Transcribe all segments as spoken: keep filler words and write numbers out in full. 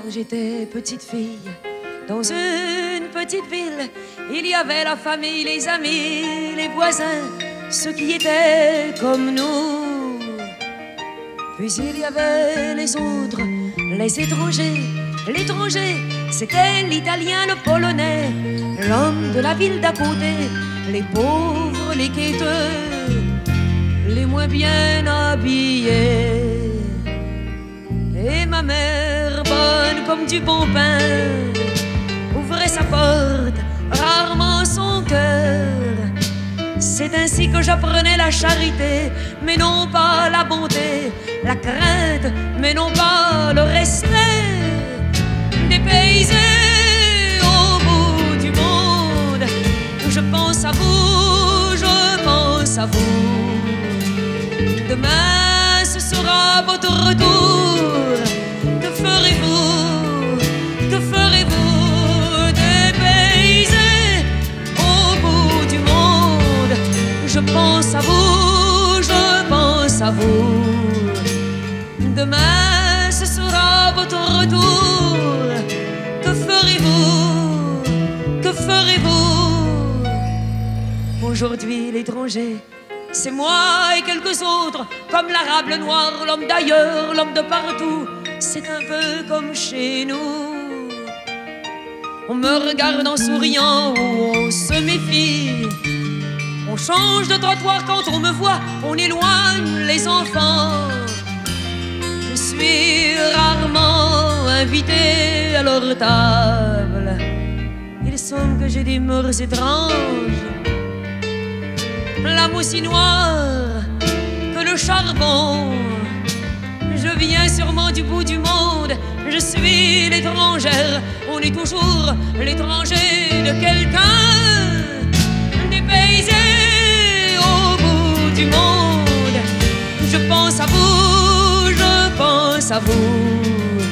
Quand j'étais petite fille, dans une petite ville, il y avait la famille, les amis, les voisins, ceux qui étaient comme nous. Puis il y avait les autres, les étrangers. L'étranger, c'était l'italien, le polonais, l'homme de la ville d'à côté, les pauvres, les quêteux, les moins bien habillés. Et ma mère, bonne comme du bon pain, ouvrait sa porte, rarement son cœur. C'est ainsi que j'apprenais la charité, mais non pas la bonté, la crainte, mais non pas le respect. Dépaysé au bout du monde, je pense à vous, je pense à vous. Demain ce sera votre retour. Que ferez-vous? Que ferez-vous? Dépaysé au bout du monde, je pense à vous, je pense à vous. Demain ce sera votre retour. Que ferez-vous? Que ferez-vous? Aujourd'hui l'étranger, c'est moi et quelques autres, comme l'arabe, le noir, l'homme d'ailleurs, l'homme de partout. C'est un peu comme chez nous. On me regarde en souriant ou on se méfie. On change de trottoir quand on me voit, on éloigne les enfants. Je suis rarement invité à leur table. Il semble que j'ai des mœurs étranges. La moussie noire que le charbon. Je viens sûrement du bout du monde. Je suis l'étrangère. On est toujours l'étranger de quelqu'un. Dépaysé au bout du monde, je pense à vous, je pense à vous.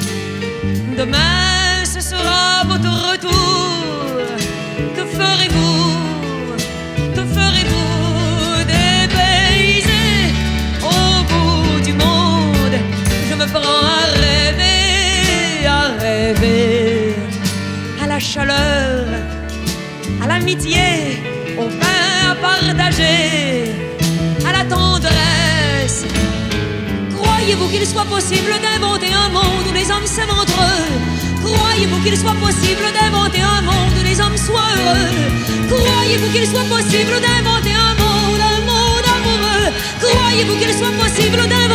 Demain ce sera votre retour. Que ferez-vous? Que ferez-vous? Dépaysé au bout du monde, je me prends à rêver, à rêver, à la chaleur, à l'amitié, au pain à partager, à la tendresse. Croyez-vous qu'il soit possible d'inventer un monde où les hommes s'aiment entre eux? Croyez-vous qu'il soit possible d'inventer un monde où les hommes soient heureux? Croyez-vous qu'il soit possible d'inventer un monde, un monde amoureux? Croyez-vous qu'il soit possible d'inventer